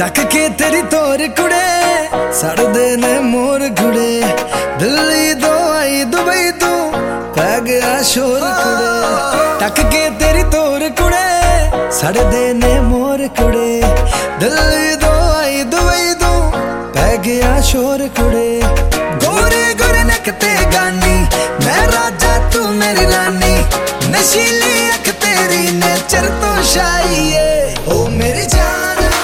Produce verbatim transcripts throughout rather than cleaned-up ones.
टक के तेरी तोर कुड़े सड़दे ने मोर घुड़े दिल्ली दो आई दुबई तू पै गया शोर कुड़े टक के तेरी तोर कुड़े सड़दे ने मोर कुड़े दिल्ली दो आई दुबई तू पै गया शोर कुड़े गोरे गोरे नखते गानी मैं राजा तू मेरी रानी नशीली अख तेरी नेचर तो शाही है ओ मेरी जान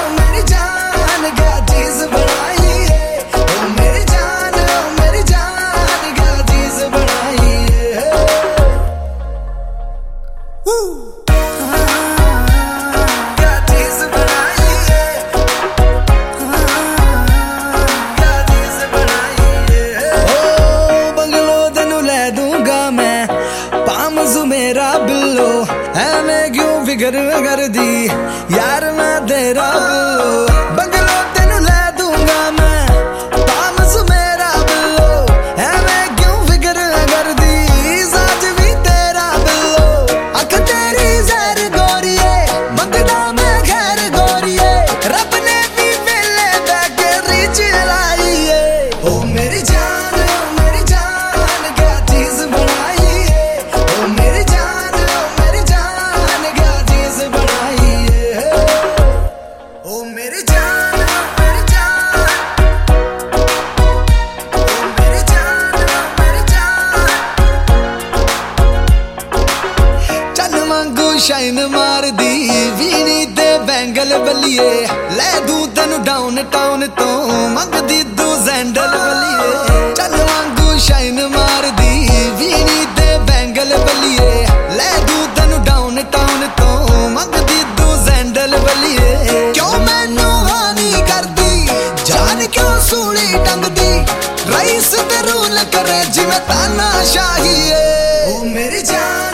मेरा बिल्लो ऐवें क्यों फिकर कर दी यार मैं तेरा बिल्लो बंगलो तेनू ले दूंगा मैं पामस मेरा बिल्लो ऐवें क्यों फिकर कर दी साज भी तेरा बिल्लो अख तेरी जहर गोरिए मंगदा मैं खैर गोरिए रब ने भी वेले बैके रिच लाई है ओ मेरी जान शाइन मार दी वीणी ते बैंगल बलिए ले दू तेनू डाउन टाउन तो मंगदी दू सैंडल बलिए चल वांगू शाइन मार दी वीणी ते बैंगल बलिए ले दू तेनू डाउन टाउन तो मंगदी दू सैंडल बलिए क्यों मैनू हानी कर दी जान क्यों सूली टंग दी रईस ते रूल करे जिवें तानाशाही है ओ मेरी जान